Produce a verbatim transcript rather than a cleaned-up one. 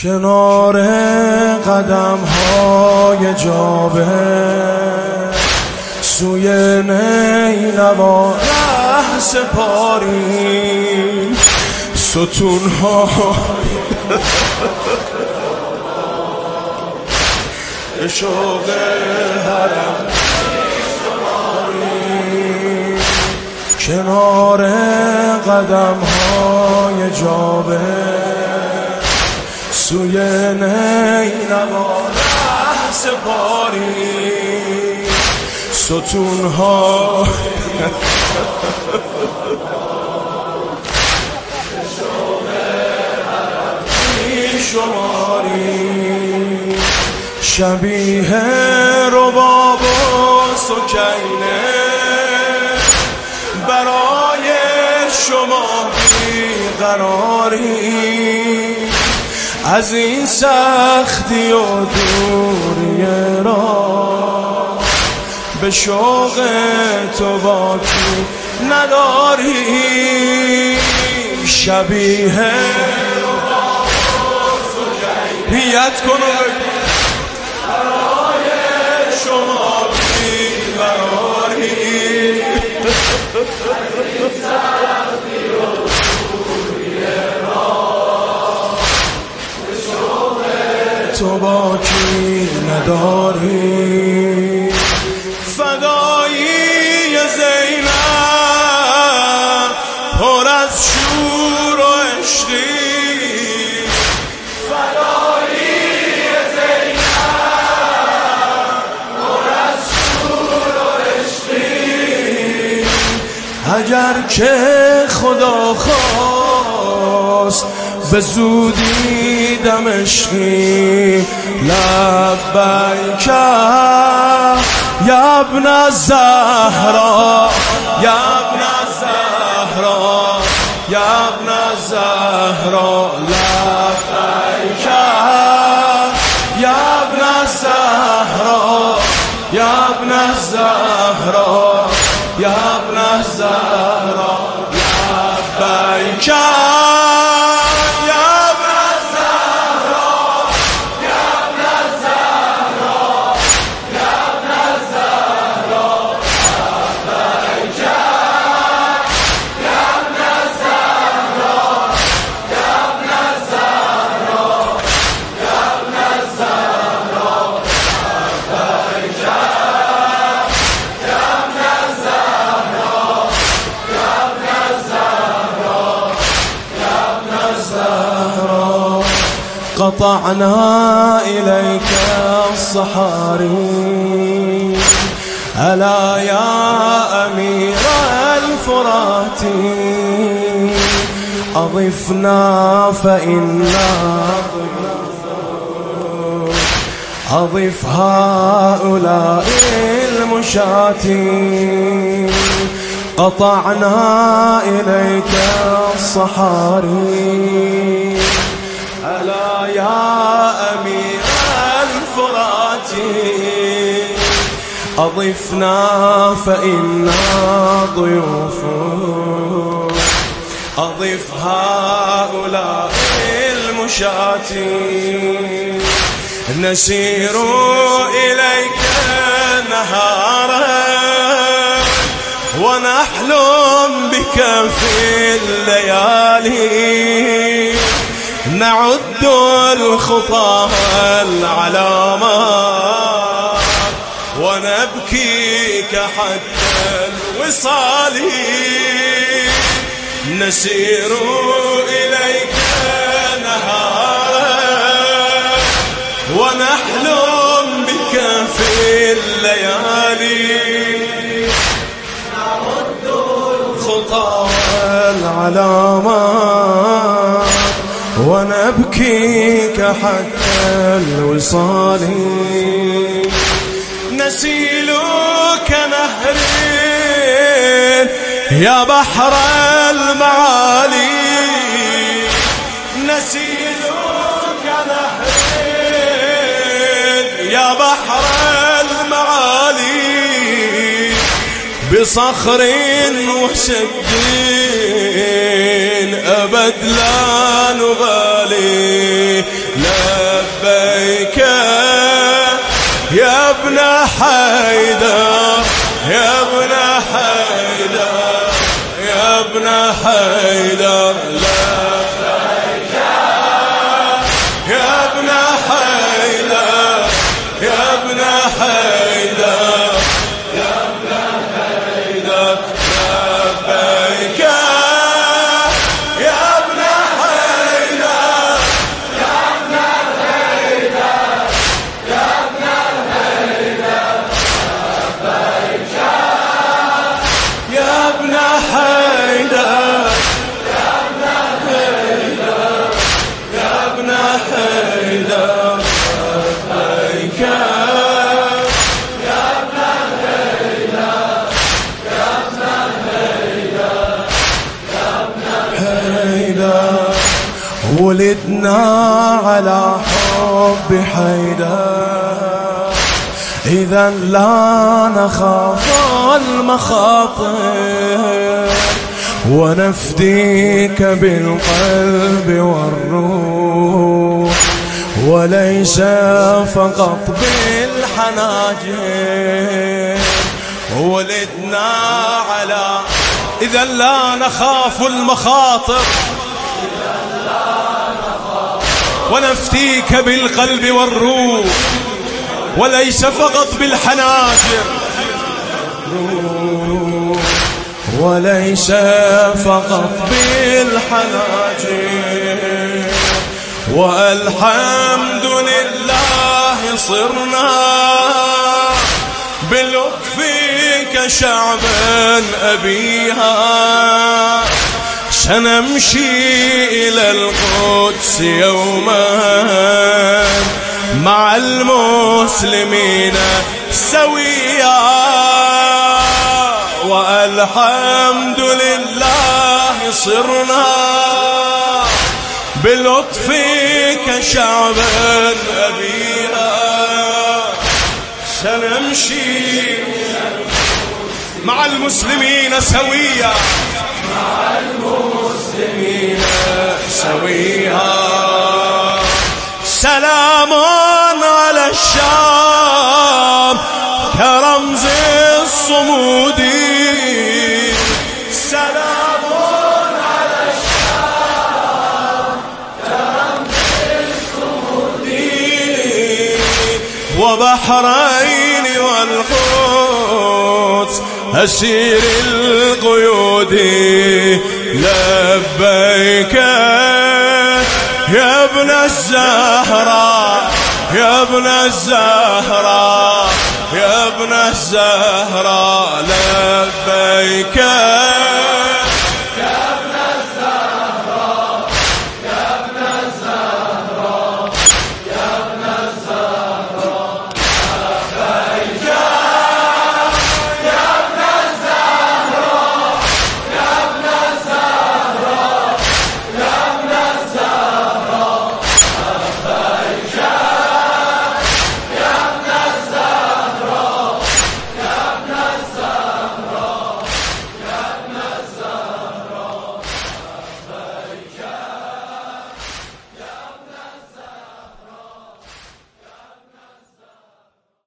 کنار قدم های جابه سوی نینوا ره سپاری ستون ها شوق حرم کنار قدم های جابه سوی نینوا ره سپاری ستون ها شماری شبیه رباب و سکینه برای شما بیقراری از این سختی و دوری را به شوق تو باکی نداری شبیه رباب و سکینه بیعت کنو برای شما بیقراری تو باکی نداری فدایی زینب پر از شور و عشقی فدایی زینب پر از شور و عشقی اگر که خدا خواست به زودی دمشقی لبیک یا ابن الزهرا یا ابن الزهرا یا ابن الزهرا لبیک یا ابن الزهرا یا ابن الزهرا یا ابن الزهرا لبیک قطعنا إليك الصحاري ألا يا أمير الفرات أضفنا فإنا أضف هؤلاء المشاة قطعنا إليك الصحاري ألا يا أمير الفرات أضفنا فإنا ضيوف أضف هؤلاء المشاة نسير إليك نهارا ونحلم بك في الليالي نعد الخطى العلامات ونبكيك حتى الوصال نسير إليك نهارا ونحلم بك في الليالي نعد الخطى العلامات ونبكيك حتى الوصال نسيلك نهر يا بحر المعالي نسيلك نهر يا بحر المعالي بصخر وسد أبد لا نبالي لا حيدر يا ابن حيدر يا ابن حيدر لبيك يا ابن حيدر يا ابن حيدر يا ابن حيدر لبيك يا ابن حيدر يا ابن حيدر يا ابن حيدر لبيك يا ابن حيدر يا ابن حيدر لبيك يا ابن حيدر يا ابن حيدر يا ابن حيدر ولدنا على حب حيدر إذا لا نخاف المخاطر ونفديك بالقلب والروح وليس فقط بالحناجر ولدنا على إذا لا نخاف المخاطر ونفديك بالقلب والروح وليس فقط بالحناجر وليس فقط بالحناجر والحمد لله صرنا بلطفك شعبا أبيها سنمشي إلى القدس يوما مع المسلمين سويا والحمد لله صرنا بلطفك شعبا أبيها سنمشي مع المسلمين سويا مع المسلمين سويا سلام على الشام كرمز الصمود سلام على الشام كرمز الصمود وبحرين والقدس أسير القيود لبيك يا ابن الزهراء يا ابن الزهراء يا ابن الزهراء لبيك